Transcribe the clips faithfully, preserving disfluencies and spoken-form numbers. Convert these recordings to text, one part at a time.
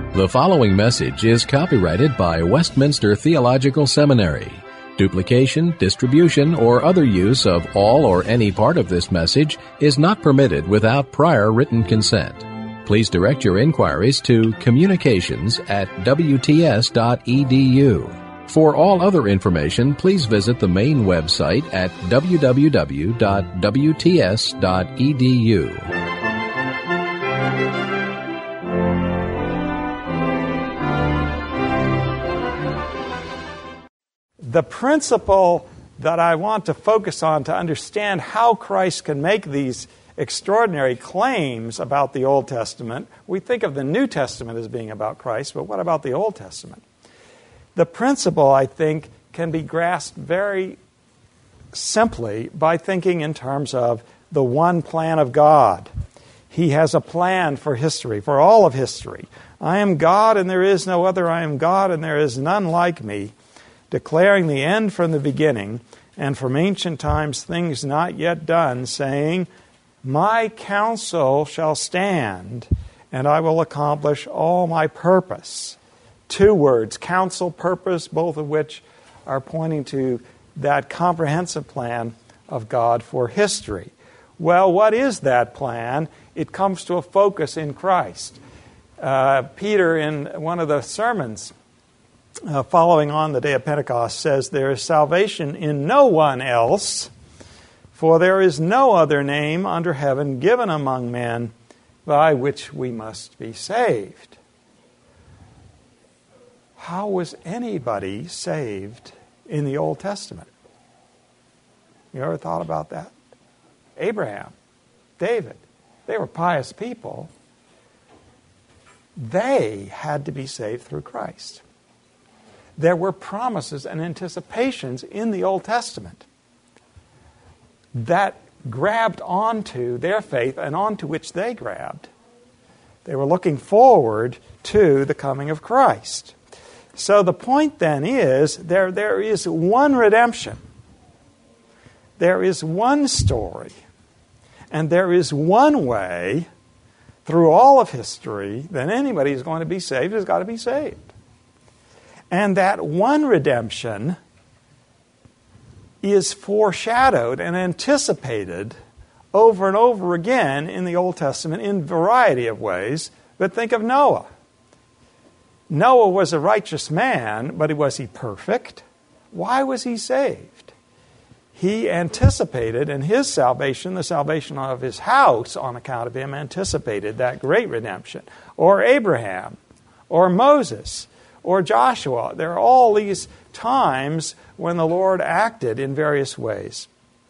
The following message is copyrighted by Westminster Theological Seminary. Duplication, distribution, or other use of all or any part of this message is not permitted without prior written consent. Please direct your inquiries to communications at w t s dot e d u. For all other information, please visit the main website at w w w dot w t s dot e d u. The principle that I want to focus on to understand how Christ can make these extraordinary claims about the Old Testament, we think of the New Testament as being about Christ, but what about the Old Testament? The principle, I think, can be grasped very simply by thinking in terms of the one plan of God. He has a plan for history, for all of history. I am God and there is no other. I am God and there is none like me, declaring the end from the beginning, and from ancient times things not yet done, saying, my counsel shall stand, and I will accomplish all my purpose. Two words, counsel, purpose, both of which are pointing to that comprehensive plan of God for history. Well, what is that plan? It comes to a focus in Christ. Uh, Peter, in one of the sermons Uh, following on the day of Pentecost, says, there is salvation in no one else, for there is no other name under heaven given among men by which we must be saved. How was anybody saved in the Old Testament? You ever thought about that? Abraham, David, they were pious people. They had to be saved through Christ. There were promises and anticipations in the Old Testament that grabbed onto their faith and onto which they grabbed. They were looking forward to the coming of Christ. So the point then is, there, there is one redemption. There is one story. And there is one way through all of history that anybody who's going to be saved has got to be saved. And that one redemption is foreshadowed and anticipated over and over again in the Old Testament in a variety of ways. But think of Noah. Noah was a righteous man, but was he perfect? Why was he saved? He anticipated, and his salvation, the salvation of his house on account of him, anticipated that great redemption. Or Abraham, or Moses, or Joshua. There are all these times when the Lord acted in various ways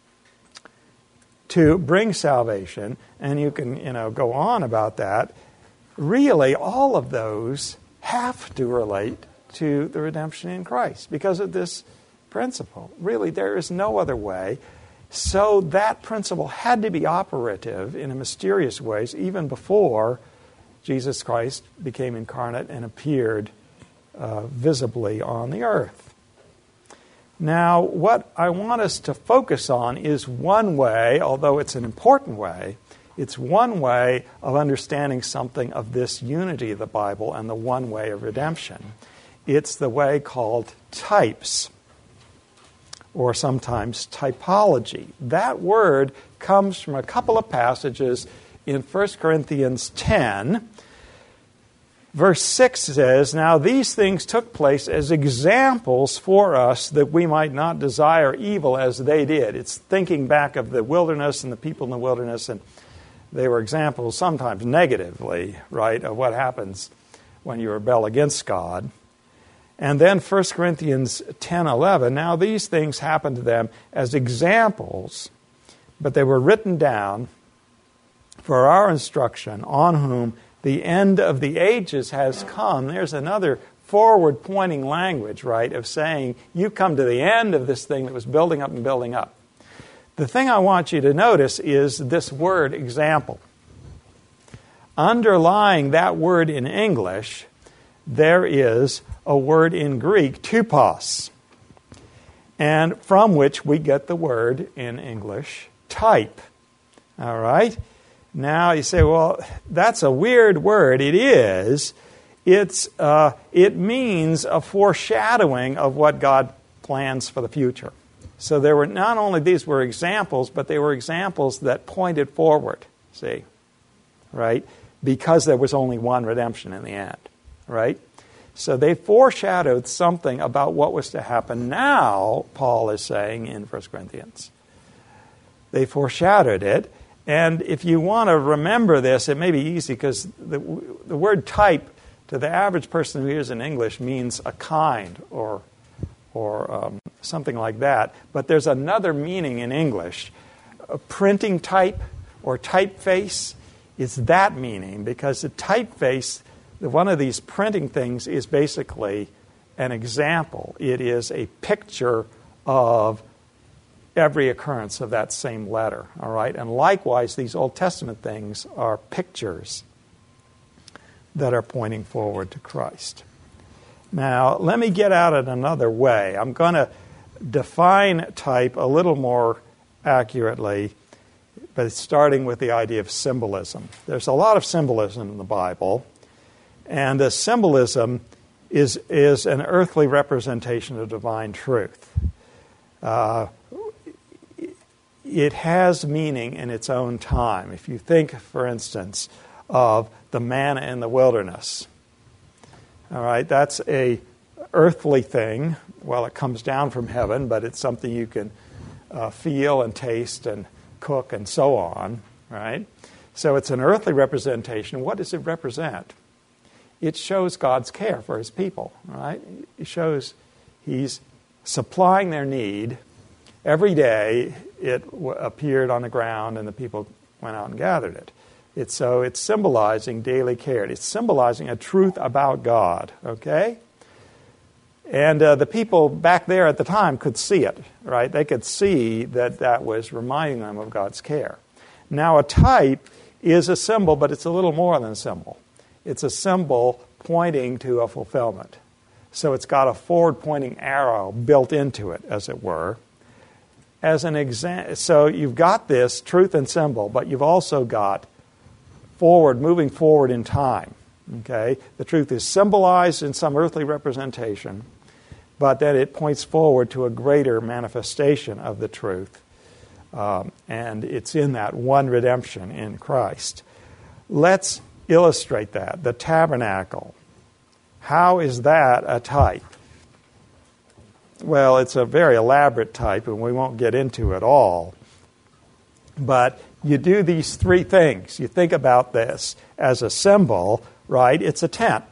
to bring salvation, and you can, you know, go on about that. Really, all of those have to relate to the redemption in Christ because of this principle. Really, there is no other way. So that principle had to be operative in a mysterious ways even before Jesus Christ became incarnate and appeared Uh, visibly on the earth. Now, what I want us to focus on is one way, although it's an important way, it's one way of understanding something of this unity of the Bible and the one way of redemption. It's the way called types, or sometimes typology. That word comes from a couple of passages in First Corinthians ten. Verse six says, now these things took place as examples for us that we might not desire evil as they did. It's thinking back of the wilderness and the people in the wilderness, and they were examples sometimes negatively, right, of what happens when you rebel against God. And then First Corinthians ten eleven, now these things happened to them as examples, but they were written down for our instruction, on whom the end of the ages has come. There's another forward-pointing language, right, of saying you come to the end of this thing that was building up and building up. The thing I want you to notice is this word example. Underlying that word in English, there is a word in Greek, tupos, and from which we get the word in English, type. All right? Now you say, well, that's a weird word. It is. it's uh, it means a foreshadowing of what God plans for the future. So there were not only these were examples, but they were examples that pointed forward. See, right? Because there was only one redemption in the end, right? So they foreshadowed something about what was to happen now, Paul is saying in First Corinthians. They foreshadowed it. And if you want to remember this, it may be easy because the, the word type to the average person who hears in English means a kind or, or um, something like that. But there's another meaning in English. A printing type or typeface is that meaning, because the typeface, one of these printing things, is basically an example. It is a picture of every occurrence of that same letter, all right? And likewise, these Old Testament things are pictures that are pointing forward to Christ. Now, let me get at it another way. I'm going to define type a little more accurately, but starting with the idea of symbolism. There's a lot of symbolism in the Bible, and the symbolism is, is an earthly representation of divine truth. Uh, It has meaning in its own time. If you think, for instance, of the manna in the wilderness, all right, that's a earthly thing. Well, it comes down from heaven, but it's something you can uh, feel and taste and cook and so on, right? So it's an earthly representation. What does it represent? It shows God's care for His people, right? It shows He's supplying their need. Every day it w- appeared on the ground and the people went out and gathered it. It's, so it's symbolizing daily care. It's symbolizing a truth about God, okay? And uh, the people back there at the time could see it, right? They could see that that was reminding them of God's care. Now a type is a symbol, but it's a little more than a symbol. It's a symbol pointing to a fulfillment. So it's got a forward-pointing arrow built into it, as it were. As an example, so you've got this truth and symbol, but you've also got forward, moving forward in time. Okay, the truth is symbolized in some earthly representation, but then it points forward to a greater manifestation of the truth, um, and it's in that one redemption in Christ. Let's illustrate that. The tabernacle. How is that a type? Well, it's a very elaborate type, and we won't get into it all. But you do these three things. You think about this as a symbol, right? It's a tent.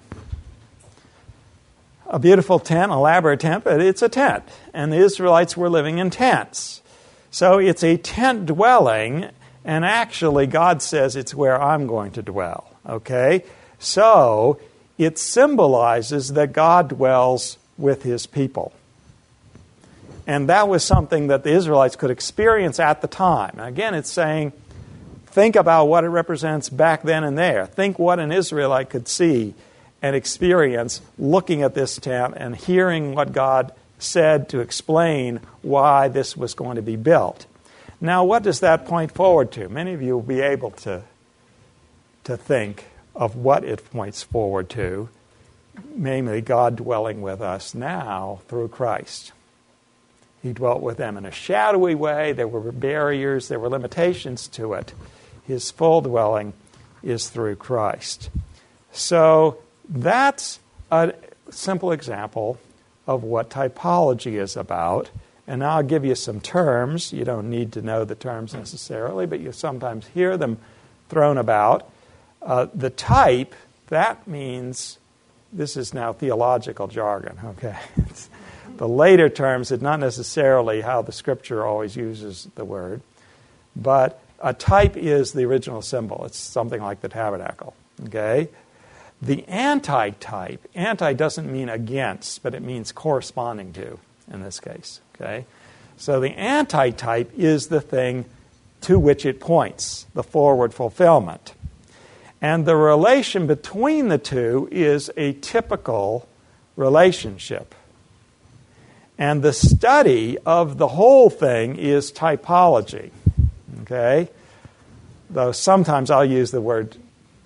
A beautiful tent, elaborate tent, but it's a tent. And the Israelites were living in tents. So it's a tent dwelling, and actually God says it's where I'm going to dwell. Okay? So it symbolizes that God dwells with His people. And that was something that the Israelites could experience at the time. And again, it's saying, think about what it represents back then and there. Think what an Israelite could see and experience looking at this tent and hearing what God said to explain why this was going to be built. Now, what does that point forward to? Many of you will be able to, to think of what it points forward to, namely God dwelling with us now through Christ. He dwelt with them in a shadowy way. There were barriers. There were limitations to it. His full dwelling is through Christ. So that's a simple example of what typology is about. And now I'll give you some terms. You don't need to know the terms necessarily, but you sometimes hear them thrown about. Uh, the type, that means, this is now theological jargon, okay? It's, the later terms is not necessarily how the Scripture always uses the word, but a type is the original symbol. It's something like the tabernacle, okay? The anti-type, anti doesn't mean against, but it means corresponding to in this case, okay? So the anti-type is the thing to which it points, the forward fulfillment. And the relation between the two is a typical relationship. And the study of the whole thing is typology, okay? Though sometimes I'll use the word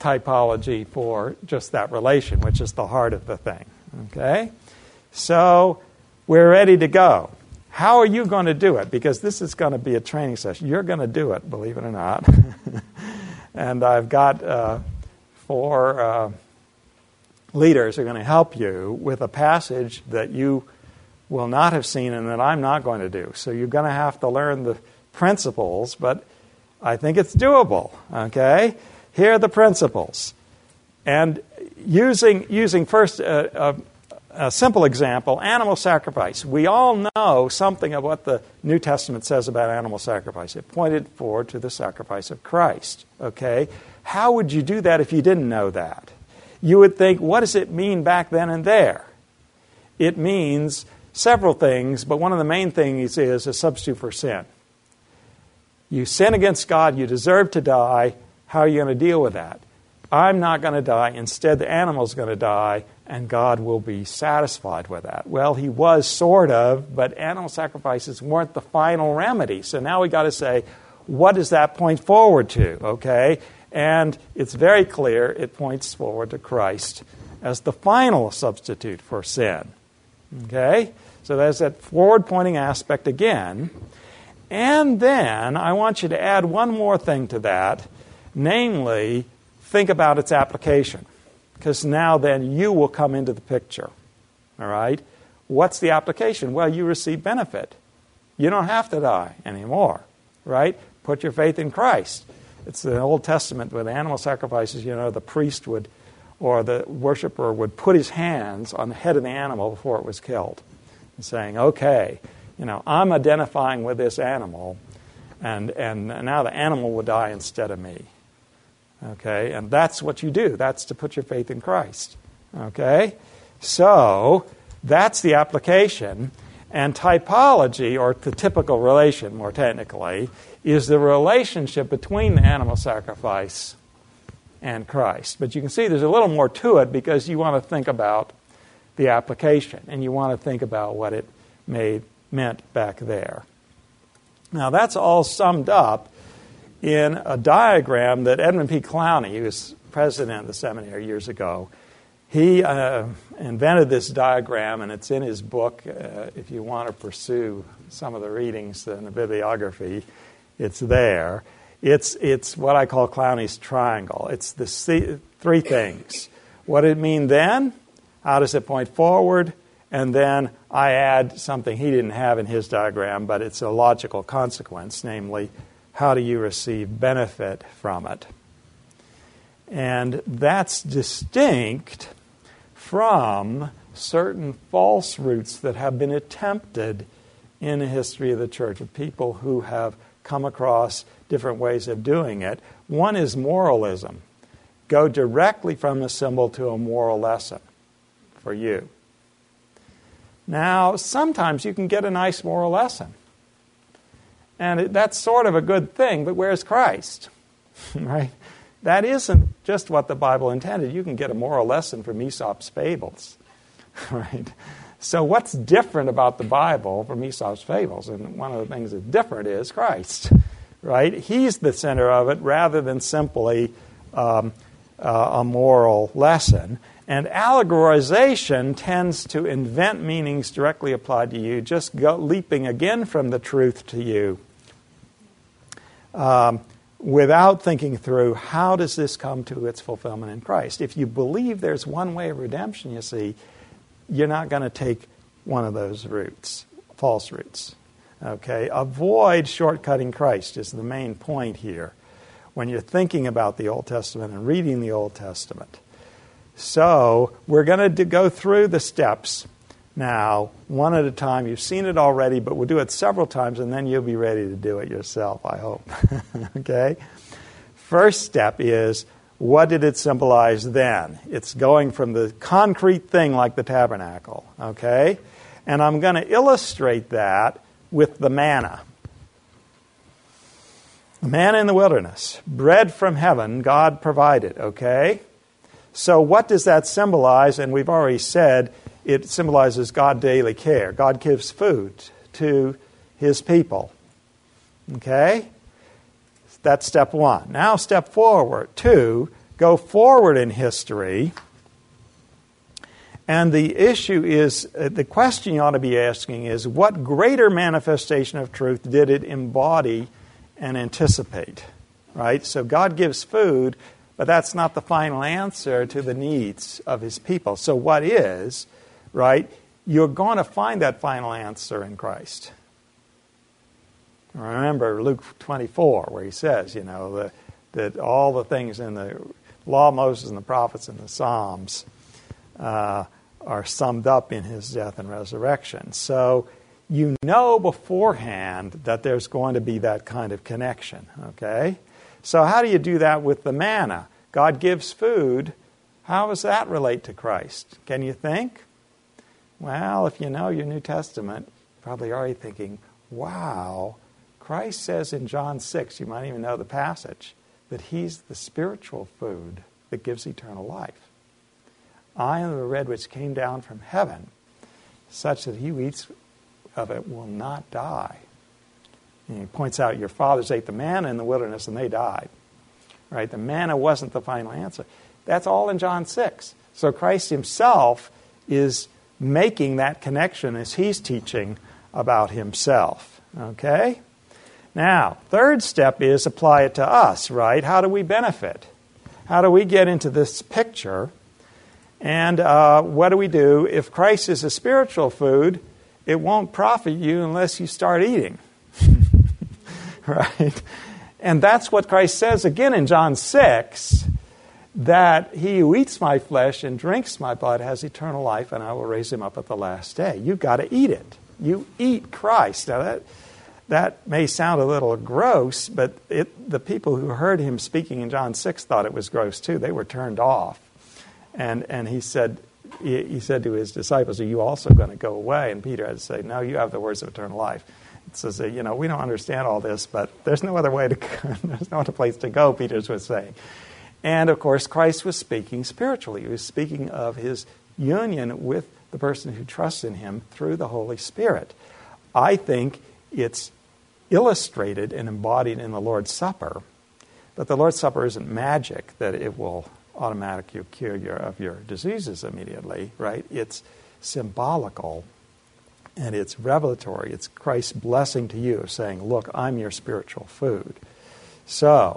typology for just that relation, which is the heart of the thing. Okay? So we're ready to go. How are you going to do it? Because this is going to be a training session. You're going to do it, believe it or not. And I've got uh, four uh, leaders who are going to help you with a passage that you will not have seen and that I'm not going to do. So you're going to have to learn the principles, but I think it's doable. Okay? Here are the principles. And using, using first a, a, a simple example, animal sacrifice. We all know something of what the New Testament says about animal sacrifice. It pointed forward to the sacrifice of Christ. Okay? How would you do that if you didn't know that? You would think, what does it mean back then and there? It means several things, but one of the main things is a substitute for sin. You sin against God, you deserve to die. How are you going to deal with that? I'm not going to die. Instead, the animal's going to die, and God will be satisfied with that. Well, he was sort of, but animal sacrifices weren't the final remedy. So now we got to say, what does that point forward to? Okay? And it's very clear it points forward to Christ as the final substitute for sin. Okay? So there's that forward-pointing aspect again. And then I want you to add one more thing to that, namely, think about its application. Because now then you will come into the picture. All right? What's the application? Well, you receive benefit. You don't have to die anymore. Right? Put your faith in Christ. It's the Old Testament with animal sacrifices, you know, the priest would, or the worshiper would put his hands on the head of the animal before it was killed. And saying, okay, you know, I'm identifying with this animal, and, and now the animal will die instead of me. Okay, and that's what you do. That's to put your faith in Christ. Okay, so that's the application. And typology, or the typical relation, more technically, is the relationship between the animal sacrifice and Christ. But you can see there's a little more to it because you want to think about the application, and you want to think about what it made meant back there. Now, that's all summed up in a diagram that Edmund P. Clowney, who was president of the seminary years ago, he uh, invented this diagram, and it's in his book. Uh, if you want to pursue some of the readings in the bibliography, it's there. It's it's what I call Clowney's triangle. It's the c- three things. What did it mean then? How does it point forward? And then I add something he didn't have in his diagram, but it's a logical consequence, namely, how do you receive benefit from it? And that's distinct from certain false routes that have been attempted in the history of the church of people who have come across different ways of doing it. One is moralism. Go directly from the symbol to a moral lesson for you. Now, sometimes you can get a nice moral lesson. And it, that's sort of a good thing, but where's Christ? Right? That isn't just what the Bible intended. You can get a moral lesson from Aesop's fables. Right? So what's different about the Bible from Aesop's fables? And one of the things that's different is Christ. Right? He's the center of it rather than simply um, uh, a moral lesson. And allegorization tends to invent meanings directly applied to you, just go, leaping again from the truth to you, um, without thinking through how does this come to its fulfillment in Christ. If you believe there's one way of redemption, you see, you're not going to take one of those routes, false routes. Okay, avoid shortcutting Christ is the main point here when you're thinking about the Old Testament and reading the Old Testament. So we're going to go through the steps now, one at a time. You've seen it already, but we'll do it several times, and then you'll be ready to do it yourself, I hope. Okay? First step is, what did it symbolize then? It's going from the concrete thing like the tabernacle. Okay? And I'm going to illustrate that with the manna. The manna in the wilderness. Bread from heaven, God provided. Okay? So what does that symbolize? And we've already said it symbolizes God's daily care. God gives food to His people. Okay? That's step one. Now step forward. Two, go forward in history, and the issue is, uh, the question you ought to be asking is, what greater manifestation of truth did it embody and anticipate? Right? So God gives food, but that's not the final answer to the needs of his people. So what is, right? You're going to find that final answer in Christ. Remember Luke twenty-four, where he says, you know, the, that all the things in the law of Moses and the prophets and the Psalms uh, are summed up in his death and resurrection. So you know beforehand that there's going to be that kind of connection, okay? So how do you do that with the manna? God gives food. How does that relate to Christ? Can you think? Well, if you know your New Testament, you're probably already thinking, wow, Christ says in John six, you might even know the passage, that he's the spiritual food that gives eternal life. I am the bread which came down from heaven, such that he who eats of it will not die. And he points out your fathers ate the manna in the wilderness and they died. Right? The manna wasn't the final answer. That's all in John six. So Christ himself is making that connection as he's teaching about himself. Okay? Now, third step is apply it to us, right? How do we benefit? How do we get into this picture? And uh, what do we do? If Christ is a spiritual food, it won't profit you unless you start eating. Right? And that's what Christ says again in John six, that he who eats my flesh and drinks my blood has eternal life, and I will raise him up at the last day. You've got to eat it. You eat Christ. Now that that may sound a little gross, but it, the people who heard him speaking in John six thought it was gross too. They were turned off. And and he said he, he said to his disciples, are you also going to go away? And Peter had to say, no, you have the words of eternal life. It says, you know, we don't understand all this, but there's no other way to go. There's no other place to go, Peter was saying. And, of course, Christ was speaking spiritually. He was speaking of his union with the person who trusts in him through the Holy Spirit. I think it's illustrated and embodied in the Lord's Supper, but the Lord's Supper isn't magic that it will automatically cure your, of your diseases immediately, right? It's symbolical. And it's revelatory. It's Christ's blessing to you, saying, look, I'm your spiritual food. So,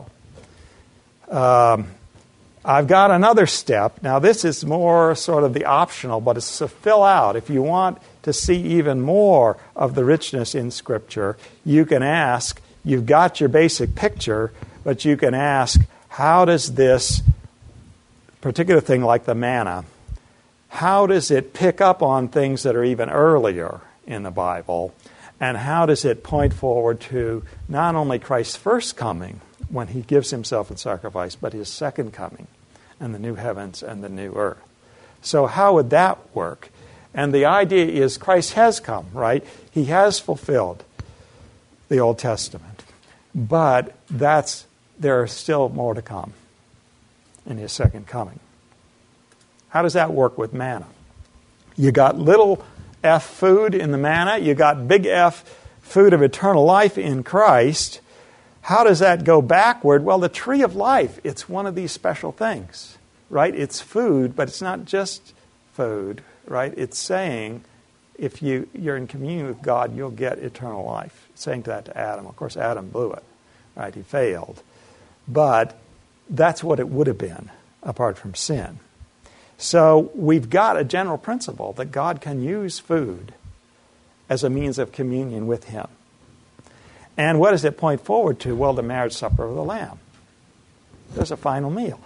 um, I've got another step. Now, this is more sort of the optional, but it's to fill out. If you want to see even more of the richness in Scripture, you can ask, you've got your basic picture, but you can ask, how does this particular thing like the manna, how does it pick up on things that are even earlier in the Bible? And how does it point forward to not only Christ's first coming, when he gives himself in sacrifice, but his second coming, and the new heavens and the new earth? So how would that work? And the idea is Christ has come, right? He has fulfilled the Old Testament. But that's there are still more to come in his second coming. How does that work with manna? You got little f food in the manna. You got big F food of eternal life in Christ. How does that go backward? Well, the tree of life, it's one of these special things, right? It's food, but it's not just food, right? It's saying if you, you're in communion with God, you'll get eternal life. It's saying that to Adam. Of course, Adam blew it, right? He failed. But that's what it would have been apart from sin. So we've got a general principle that God can use food as a means of communion with him. And what does it point forward to? Well, the marriage supper of the Lamb. There's a final meal.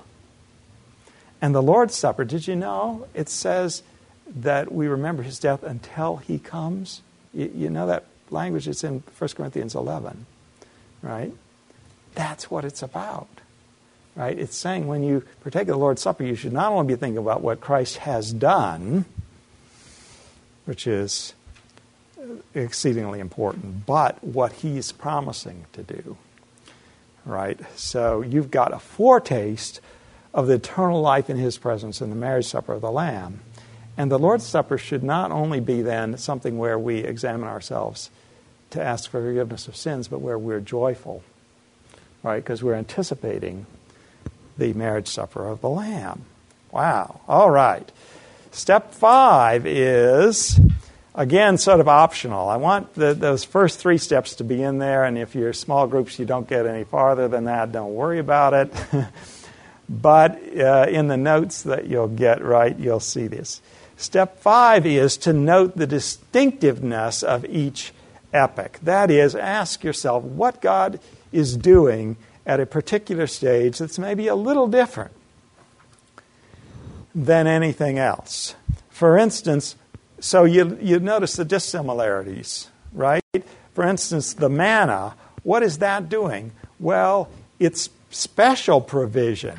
And the Lord's Supper, did you know? It says that we remember his death until he comes. You, you know that language? It's in First Corinthians eleven, right? That's what it's about. Right? It's saying when you partake of the Lord's Supper, you should not only be thinking about what Christ has done, which is exceedingly important, but what he's promising to do. Right? So you've got a foretaste of the eternal life in his presence in the marriage supper of the Lamb. And the Lord's Supper should not only be then something where we examine ourselves to ask for forgiveness of sins, but where we're joyful. Right? Because we're anticipating the marriage supper of the Lamb. Wow. All right. Step five is, again, sort of optional. I want the, those first three steps to be in there, and if you're small groups, you don't get any farther than that, don't worry about it. But uh, in the notes that you'll get, right, you'll see this. Step five is to note the distinctiveness of each epic. That is, ask yourself what God is doing at a particular stage that's maybe a little different than anything else. For instance, so you, you notice the dissimilarities, right? For instance, the manna, what is that doing? Well, it's special provision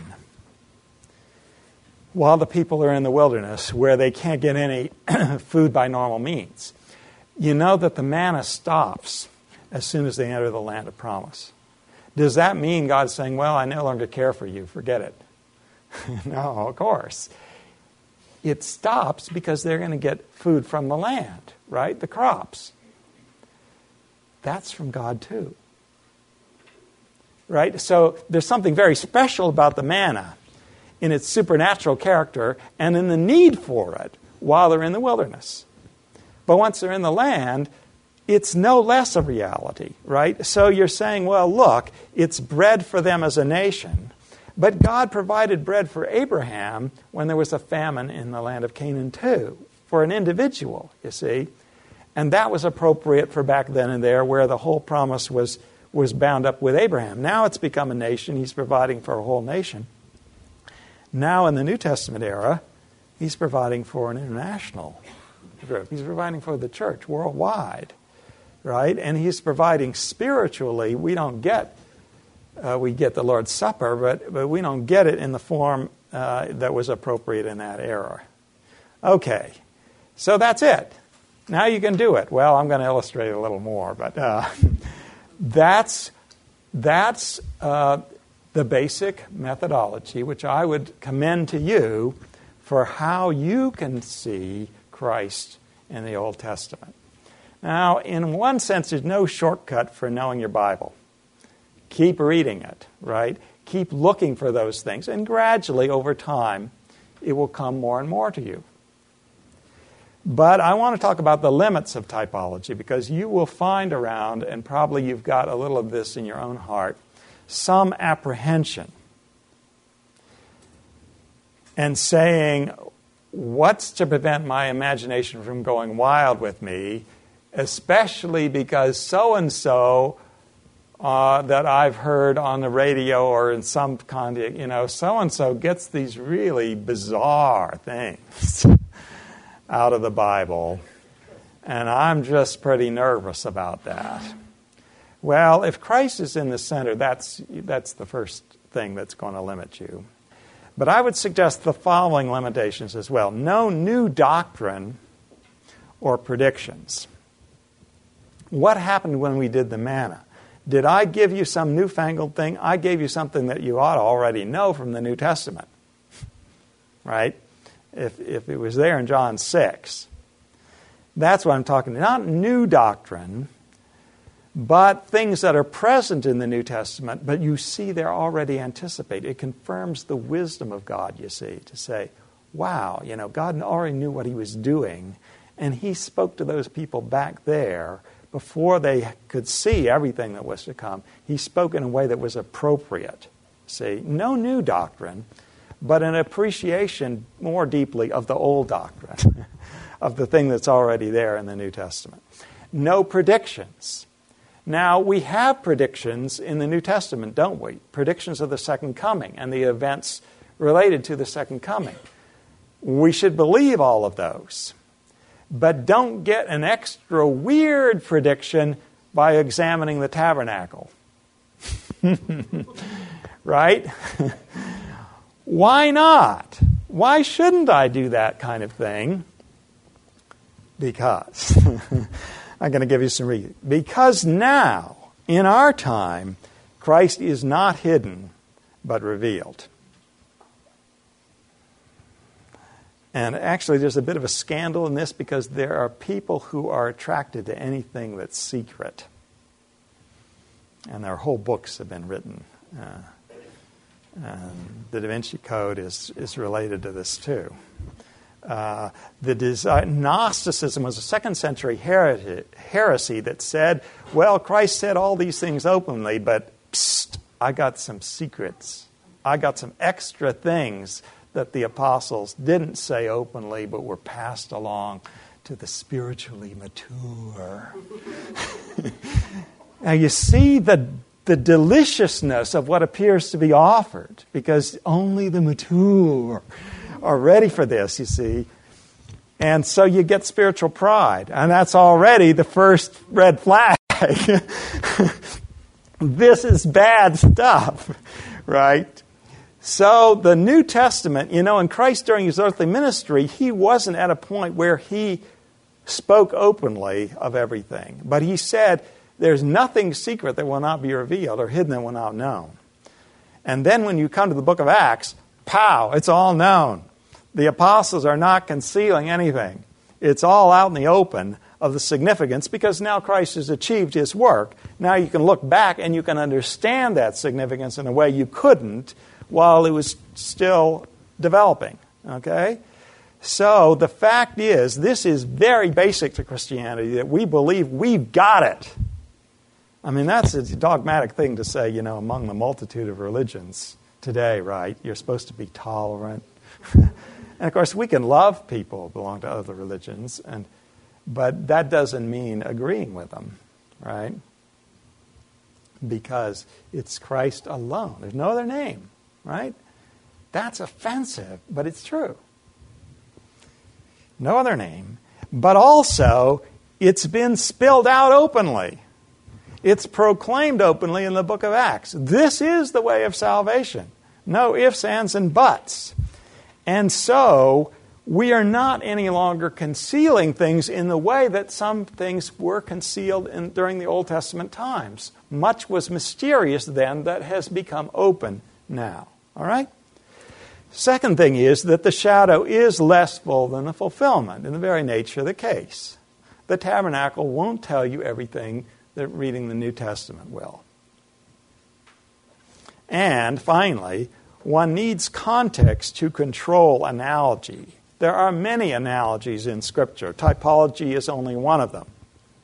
while the people are in the wilderness where they can't get any food by normal means. You know that the manna stops as soon as they enter the land of promise. Does that mean God's saying, well, I no longer care for you, forget it? No, of course. It stops because they're going to get food from the land, right? The crops. That's from God too. Right? So there's something very special about the manna in its supernatural character and in the need for it while they're in the wilderness. But once they're in the land, it's no less a reality, right? So you're saying, well, look, it's bread for them as a nation, but God provided bread for Abraham when there was a famine in the land of Canaan too, for an individual, you see. And that was appropriate for back then and there where the whole promise was, was bound up with Abraham. Now it's become a nation. He's providing for a whole nation. Now in the New Testament era, he's providing for an international group. He's providing for the church worldwide, right? And he's providing spiritually. We don't get, uh, we get the Lord's Supper, but, but we don't get it in the form uh, that was appropriate in that era. Okay, so that's it. Now you can do it. Well, I'm going to illustrate a little more, but uh, that's that's uh, the basic methodology, which I would commend to you for how you can see Christ in the Old Testament. Now, in one sense, there's no shortcut for knowing your Bible. Keep reading it, right? Keep looking for those things, and gradually, over time, it will come more and more to you. But I want to talk about the limits of typology, because you will find around, and probably you've got a little of this in your own heart, some apprehension and saying, what's to prevent my imagination from going wild with me, especially because so-and-so uh, that I've heard on the radio or in some context, you know, so-and-so gets these really bizarre things out of the Bible, and I'm just pretty nervous about that. Well, if Christ is in the center, that's that's the first thing that's going to limit you. But I would suggest the following limitations as well. No new doctrine or predictions. What happened when we did the manna? Did I give you some newfangled thing? I gave you something that you ought to already know from the New Testament. Right? If, if it was there in John six. That's what I'm talking about. Not new doctrine, but things that are present in the New Testament, but you see they're already anticipated. It confirms the wisdom of God, you see, to say, wow, you know, God already knew what he was doing, and he spoke to those people back there before they could see everything that was to come. He spoke in a way that was appropriate. See, no new doctrine, but an appreciation more deeply of the old doctrine, of the thing that's already there in the New Testament. No predictions. Now, we have predictions in the New Testament, don't we? Predictions of the second coming and the events related to the second coming. We should believe all of those. But don't get an extra weird prediction by examining the tabernacle. Right? Why not? Why shouldn't I do that kind of thing? Because... I'm going to give you some reasons. Because now, in our time, Christ is not hidden, but revealed. And actually, there's a bit of a scandal in this because there are people who are attracted to anything that's secret. And their whole books have been written uh, And the Da Vinci Code is, is related to this too. Uh, the desi- Gnosticism was a second century her- heresy that said, well, Christ said all these things openly, but psst, I got some secrets. I got some extra things that the apostles didn't say openly, but were passed along to the spiritually mature. Now you see the the deliciousness of what appears to be offered, because only the mature are ready for this, you see. And so you get spiritual pride. And that's already the first red flag. This is bad stuff, right? So the New Testament, you know, in Christ during his earthly ministry, he wasn't at a point where he spoke openly of everything. But he said, there's nothing secret that will not be revealed or hidden that will not known. And then when you come to the book of Acts, pow, it's all known. The apostles are not concealing anything. It's all out in the open of the significance, because now Christ has achieved his work. Now you can look back and you can understand that significance in a way you couldn't while it was still developing. Okay? So the fact is, this is very basic to Christianity, that we believe we've got it. I mean, that's a dogmatic thing to say, you know, among the multitude of religions today, right? You're supposed to be tolerant. And, of course, we can love people who belong to other religions, and but that doesn't mean agreeing with them, right? Because it's Christ alone. There's no other name, right? That's offensive, but it's true. No other name. But also, it's been spilled out openly. It's proclaimed openly in the book of Acts. This is the way of salvation. No ifs, ands, and buts. And so, we are not any longer concealing things in the way that some things were concealed in, during the Old Testament times. Much was mysterious then that has become open now. All right? Second thing is that the shadow is less full than the fulfillment in the very nature of the case. The tabernacle won't tell you everything that reading the New Testament will. And finally, one needs context to control analogy. There are many analogies in Scripture. Typology is only one of them.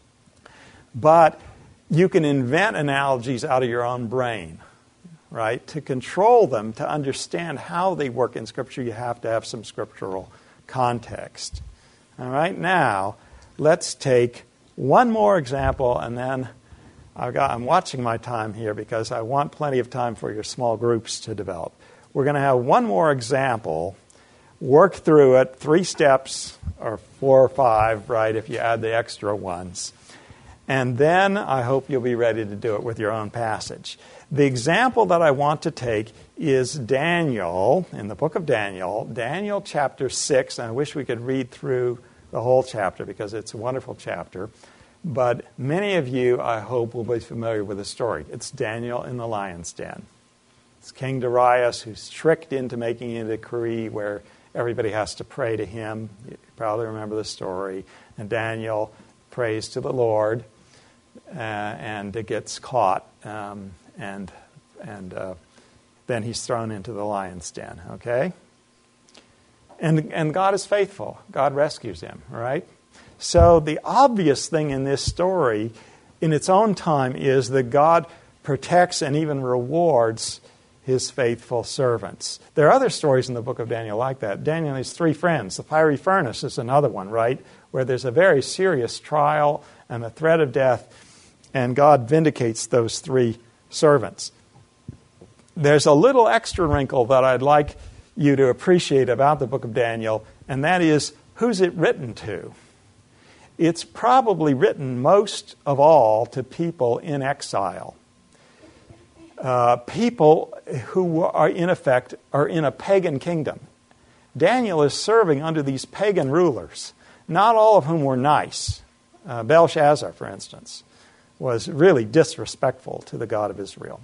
But you can invent analogies out of your own brain, right? To control them, to understand how they work in Scripture, you have to have some scriptural context. All right, now, let's take one more example, and then I've got, I'm watching my time here because I want plenty of time for your small groups to develop. We're going to have one more example, work through it, three steps, or four or five, right, if you add the extra ones. And then I hope you'll be ready to do it with your own passage. The example that I want to take is Daniel, in the book of Daniel, Daniel chapter six, and I wish we could read through the whole chapter because it's a wonderful chapter. But many of you, I hope, will be familiar with the story. It's Daniel in the lion's den. It's King Darius who's tricked into making a decree where everybody has to pray to him. You probably remember the story. And Daniel prays to the Lord, uh, and it gets caught, um, and and uh, then he's thrown into the lion's den. Okay, and and God is faithful. God rescues him. Right. So the obvious thing in this story, in its own time, is that God protects and even rewards his faithful servants. There are other stories in the book of Daniel like that. Daniel and his three friends. The fiery furnace is another one, right? Where there's a very serious trial and a threat of death, and God vindicates those three servants. There's a little extra wrinkle that I'd like you to appreciate about the book of Daniel, and that is, who's it written to? It's probably written most of all to people in exile. Uh, people who are, in effect, are in a pagan kingdom. Daniel is serving under these pagan rulers, not all of whom were nice. Uh, Belshazzar, for instance, was really disrespectful to the God of Israel.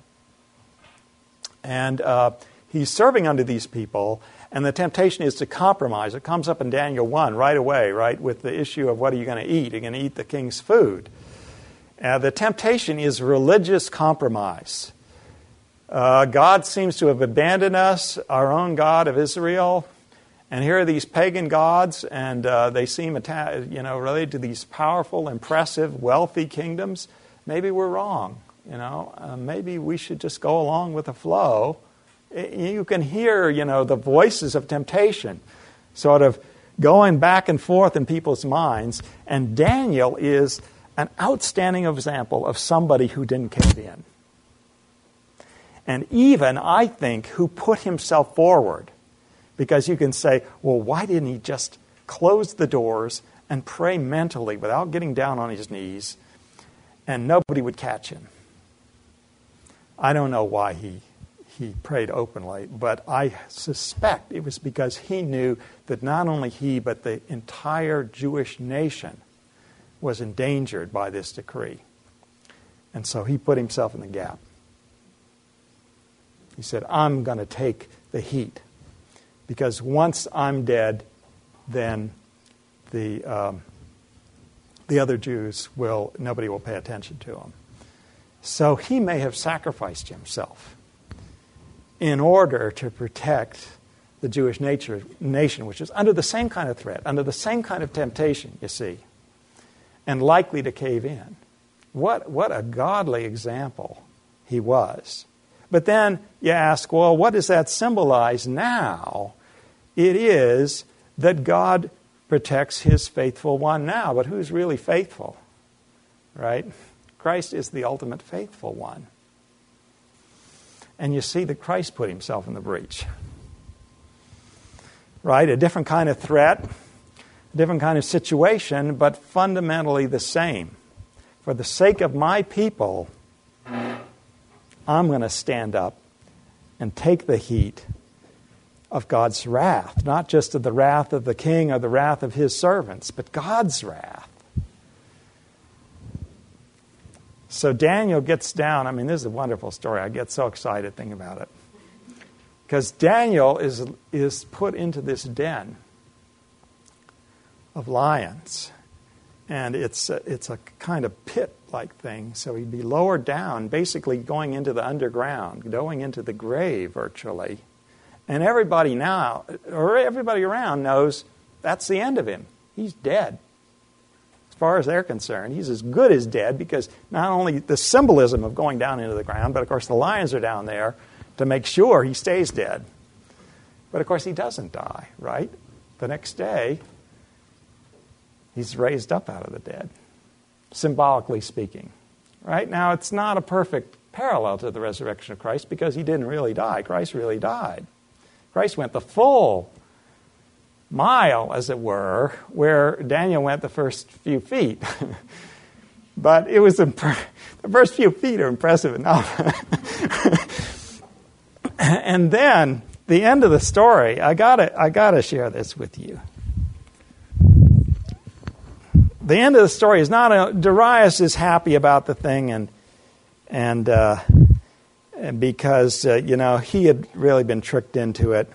And uh, he's serving under these people, and the temptation is to compromise. It comes up in Daniel one right away, right, with the issue of what are you going to eat? Are you going to eat the king's food? Uh, the temptation is religious compromise. Uh, God seems to have abandoned us, our own God of Israel. And here are these pagan gods, and uh, they seem atta- you know, related to these powerful, impressive, wealthy kingdoms. Maybe we're wrong. You know, uh, maybe we should just go along with the flow. You can hear, you know, the voices of temptation sort of going back and forth in people's minds. And Daniel is an outstanding example of somebody who didn't cave in. And even, I think, who put himself forward. Because you can say, well, why didn't he just close the doors and pray mentally without getting down on his knees, and nobody would catch him? I don't know why he he prayed openly, but I suspect it was because he knew that not only he, but the entire Jewish nation was endangered by this decree. And so he put himself in the gap. He said, I'm going to take the heat. Because once I'm dead, then the um, the other Jews will, nobody will pay attention to him. So he may have sacrificed himself in order to protect the Jewish nature, nation, which is under the same kind of threat, under the same kind of temptation, you see, and likely to cave in. What, what a godly example he was. But then you ask, well, what does that symbolize now? It is that God protects his faithful one now. But who's really faithful? Right? Christ is the ultimate faithful one. And you see that Christ put himself in the breach. Right? A different kind of threat, a different kind of situation, but fundamentally the same. For the sake of my people, I'm going to stand up and take the heat of God's wrath, not just of the wrath of the king or the wrath of his servants, but God's wrath. So Daniel gets down. I mean, this is a wonderful story. I get so excited thinking about it. Because Daniel is, is put into this den of lions. And it's a, it's a kind of pit-like thing. So he'd be lowered down, basically going into the underground, going into the grave virtually. And everybody now, or everybody around knows that's the end of him. He's dead. As far as they're concerned, he's as good as dead, because not only the symbolism of going down into the ground, but of course the lions are down there to make sure he stays dead. But of course he doesn't die, right? The next day, he's raised up out of the dead, symbolically speaking. Right? Now, it's not a perfect parallel to the resurrection of Christ, because he didn't really die. Christ really died. Christ went the full mile, as it were, where Daniel went the first few feet. But it was imp- the first few feet are impressive enough. And then the end of the story, I gotta, I gotta share this with you. The end of the story is not a, Darius is happy about the thing, and and, uh, and because uh, you know he had really been tricked into it.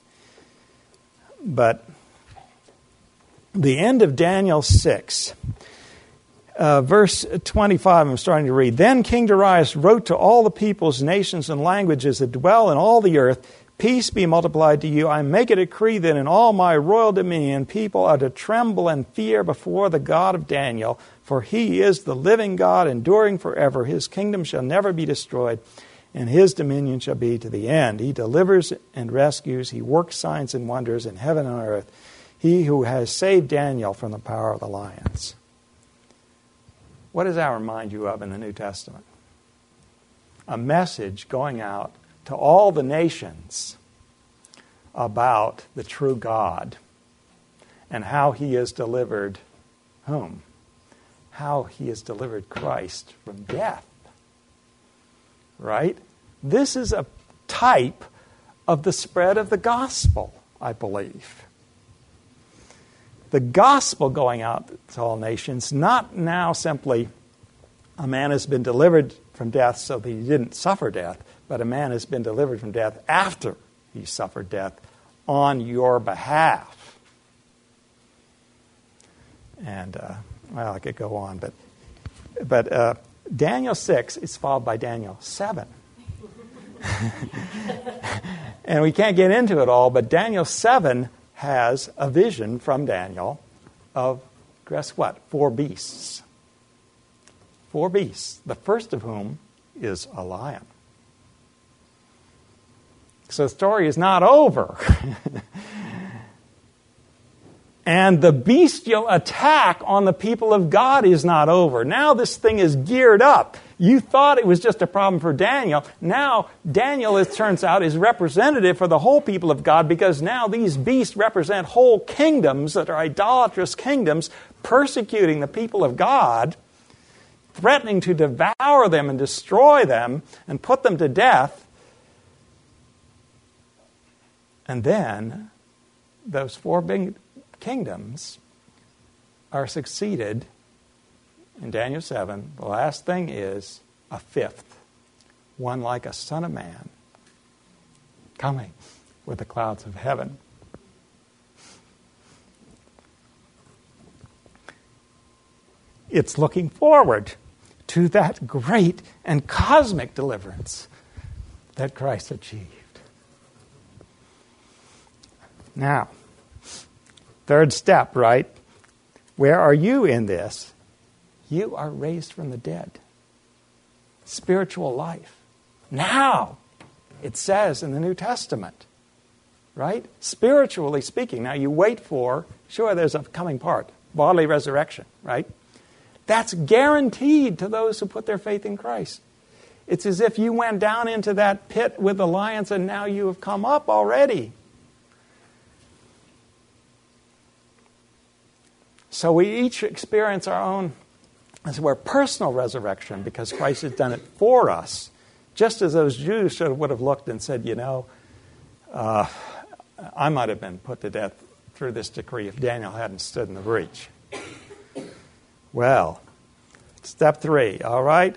But the end of Daniel six, uh, verse twenty-five, I'm starting to read. Then King Darius wrote to all the peoples, nations, and languages that dwell in all the earth, peace be multiplied to you. I make a decree that in all my royal dominion people are to tremble and fear before the God of Daniel, for he is the living God, enduring forever. His kingdom shall never be destroyed, and his dominion shall be to the end. He delivers and rescues. He works signs and wonders in heaven and earth. He who has saved Daniel from the power of the lions. What does that remind you of in the New Testament? A message going out to all the nations about the true God and how he has delivered whom? How he has delivered Christ from death. Right? This is a type of the spread of the gospel, I believe. The gospel going out to all nations, not now simply a man has been delivered from death so that he didn't suffer death, but a man has been delivered from death after he suffered death on your behalf. And, uh, well, I could go on, but but uh, Daniel six is followed by Daniel seven. And we can't get into it all, but Daniel seven has a vision from Daniel of, guess what, four beasts. Four beasts, the first of whom is a lion. So the story is not over. And the bestial attack on the people of God is not over. Now this thing is geared up. You thought it was just a problem for Daniel. Now Daniel, it turns out, is representative for the whole people of God, because now these beasts represent whole kingdoms that are idolatrous kingdoms, persecuting the people of God, threatening to devour them and destroy them and put them to death. And then those four big kingdoms are succeeded in Daniel seven. The last thing is a fifth, one like a son of man, coming with the clouds of heaven. It's looking forward to that great and cosmic deliverance that Christ achieved. Now, third step, right? Where are you in this? You are raised from the dead. Spiritual life. Now, it says in the New Testament, right? Spiritually speaking. Now, you wait for, sure, there's a coming part, bodily resurrection, right? That's guaranteed to those who put their faith in Christ. It's as if you went down into that pit with the lions and now you have come up already. So we each experience our own, as it were, personal resurrection, because Christ has done it for us. Just as those Jews should would have looked and said, you know, uh, I might have been put to death through this decree if Daniel hadn't stood in the breach. Well, step three, all right?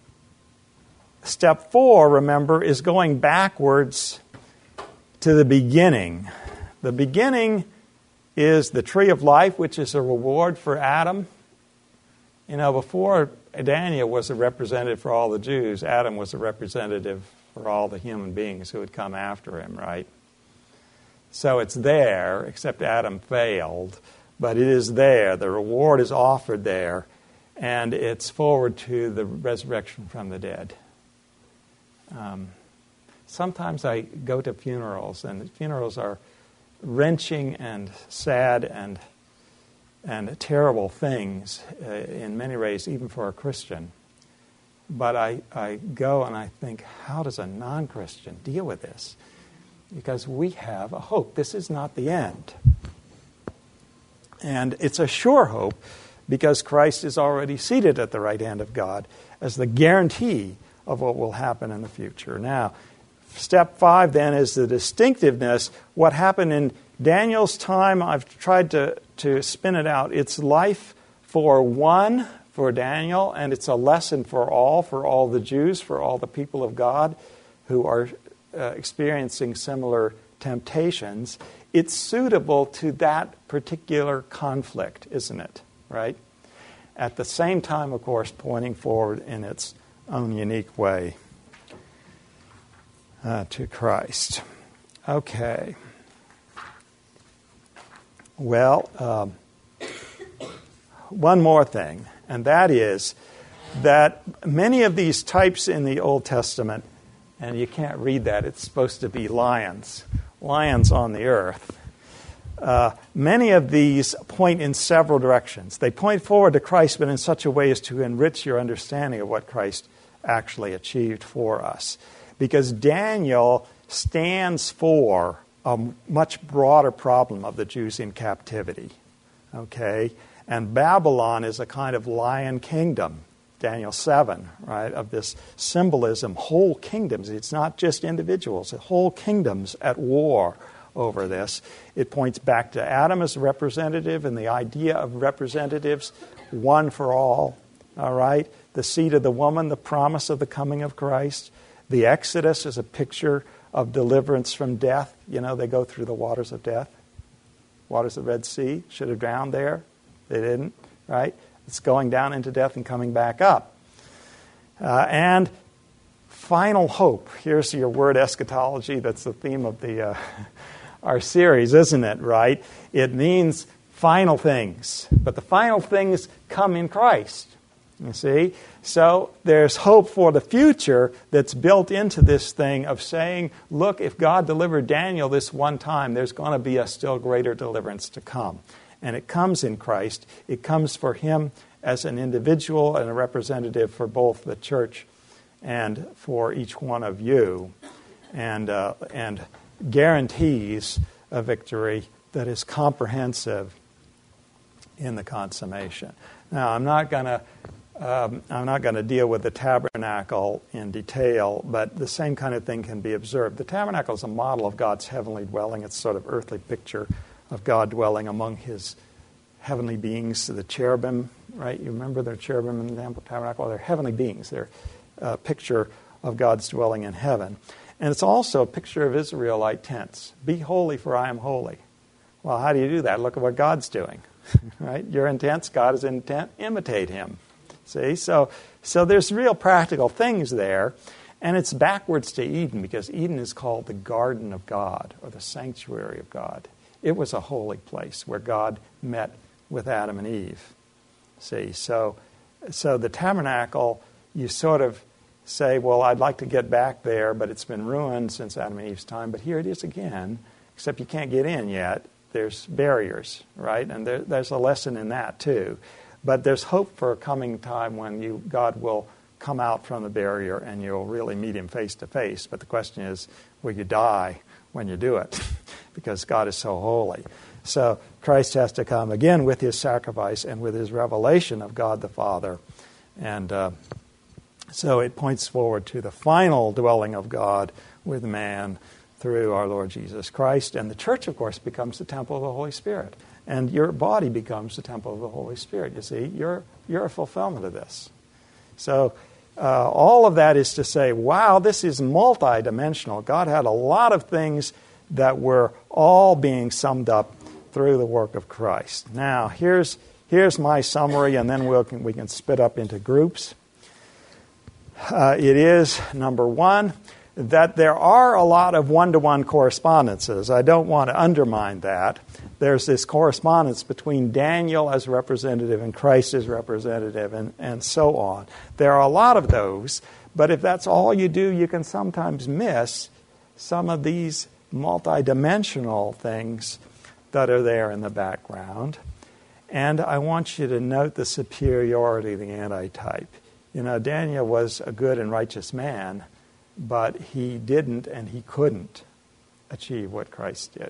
Step four, remember, is going backwards to the beginning. The beginning is the tree of life, which is a reward for Adam. You know, before Daniel was a representative for all the Jews, Adam was a representative for all the human beings who would come after him, right? So it's there, except Adam failed, but it is there. The reward is offered there, and it's forward to the resurrection from the dead. Um, sometimes I go to funerals, and funerals are wrenching and sad and and terrible things uh, in many ways, even for a Christian. But I, I go and I think, how does a non-Christian deal with this? Because we have a hope. This is not the end. And it's a sure hope because Christ is already seated at the right hand of God as the guarantee of what will happen in the future. Now, step five then is the distinctiveness. What happened in Daniel's time, I've tried to, to spin it out. It's life for one, for Daniel, and it's a lesson for all, for all the Jews, for all the people of God who are uh, experiencing similar temptations. It's suitable to that particular conflict, isn't it? Right? At the same time, of course, pointing forward in its own unique way uh, to Christ. Okay. Well, um, one more thing, and that is that many of these types in the Old Testament, and you can't read that, it's supposed to be lions, lions on the earth. Uh, many of these point in several directions. They point forward to Christ, but in such a way as to enrich your understanding of what Christ actually achieved for us. Because Daniel stands for a much broader problem of the Jews in captivity. Okay? And Babylon is a kind of lion kingdom, Daniel seven, right, of this symbolism, whole kingdoms. It's not just individuals, whole kingdoms at war over this. It points back to Adam as a representative and the idea of representatives, one for all, all right? The seed of the woman, the promise of the coming of Christ. The Exodus is a picture of deliverance from death. You know, they go through the waters of death. Waters of the Red Sea. Should have drowned there. They didn't, right? It's going down into death and coming back up. Uh, and final hope. Here's your word eschatology. That's the theme of the uh, our series, isn't it, right? It means final things. But the final things come in Christ, you see? So there's hope for the future that's built into this thing of saying, look, if God delivered Daniel this one time, there's going to be a still greater deliverance to come. And it comes in Christ. It comes for him as an individual and a representative for both the church and for each one of you, and uh, and guarantees a victory that is comprehensive in the consummation. Now, I'm not going to um, I'm not going to deal with the tabernacle in detail, but the same kind of thing can be observed. The tabernacle is a model of God's heavenly dwelling. It's sort of earthly picture of God dwelling among his heavenly beings, the cherubim, right? You remember the cherubim in the tabernacle? Well, they're heavenly beings. They're a picture of God's dwelling in heaven. And it's also a picture of Israelite tents. Be holy, for I am holy. Well, how do you do that? Look at what God's doing, right? You're in tents, God is in tent, imitate him. See? So, so there's real practical things there. And it's backwards to Eden, because Eden is called the garden of God, or the sanctuary of God. It was a holy place where God met with Adam and Eve. See? So, so the tabernacle, you sort of say, well, I'd like to get back there, but it's been ruined since Adam and Eve's time. But here it is again, except you can't get in yet. There's barriers, right? And there, there's a lesson in that too. But there's hope for a coming time when you God will come out from the barrier and you'll really meet him face to face. But the question is, will you die when you do it? Because God is so holy. So Christ has to come again with his sacrifice and with his revelation of God the Father. And uh, so it points forward to the final dwelling of God with man through our Lord Jesus Christ. And the church, of course, becomes the temple of the Holy Spirit. And your body becomes the temple of the Holy Spirit. You see, you're, you're a fulfillment of this. So uh, all of that is to say, wow, this is multidimensional. God had a lot of things that were all being summed up through the work of Christ. Now, here's here's my summary, and then we'll, we can split up into groups. Uh, it is, number one, that there are a lot of one-to-one correspondences. I don't want to undermine that. There's this correspondence between Daniel as representative and Christ as representative, and, and so on. There are a lot of those, but if that's all you do, you can sometimes miss some of these multidimensional things that are there in the background. And I want you to note the superiority of the antitype. You know, Daniel was a good and righteous man, but he didn't and he couldn't achieve what Christ did.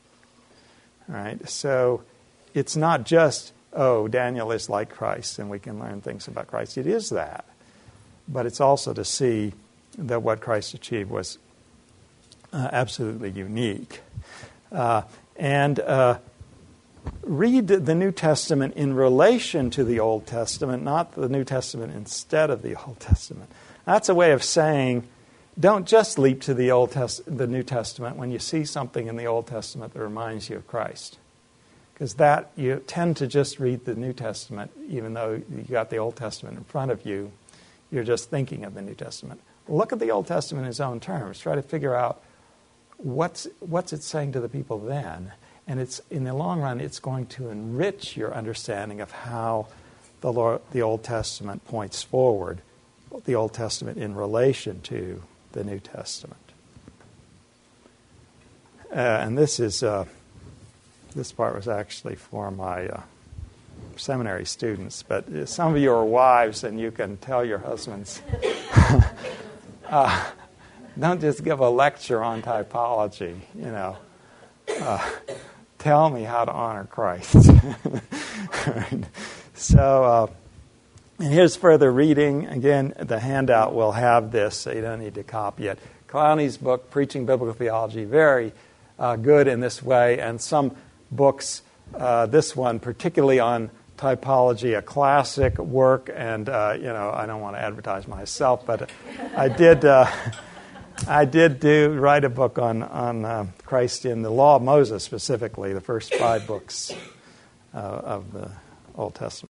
All right? So it's not just, oh, Daniel is like Christ and we can learn things about Christ. It is that. But it's also to see that what Christ achieved was uh, absolutely unique. Uh, and uh, read the New Testament in relation to the Old Testament, not the New Testament instead of the Old Testament. That's a way of saying, don't just leap to the Old Test- the New Testament when you see something in the Old Testament that reminds you of Christ. Because that, you tend to just read the New Testament, even though you got the Old Testament in front of you, you're just thinking of the New Testament. Look at the Old Testament in its own terms. Try to figure out what's what's it saying to the people then. And it's in the long run, it's going to enrich your understanding of how the Lord, the Old Testament points forward, the Old Testament in relation to the New Testament. Uh, and this is uh, this part was actually for my uh, seminary students, but some of you are wives, and you can tell your husbands, uh, don't just give a lecture on typology, you know. Uh, tell me how to honor Christ. Right. So, uh, and here's further reading. Again, the handout will have this, so you don't need to copy it. Clowney's book, Preaching Biblical Theology, very uh, good in this way, and some books, uh, this one particularly on typology, a classic work, and uh, you know, I don't want to advertise myself, but I did. Uh, I did do write a book on on uh, Christ in the Law of Moses, specifically the first five books uh, of the Old Testament.